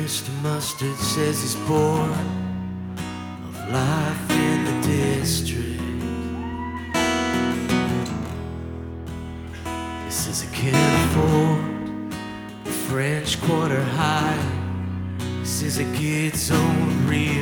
Mr. Mustard says he's bored of life in the district. He says he can't afford the French Quarter high. He says it gets on real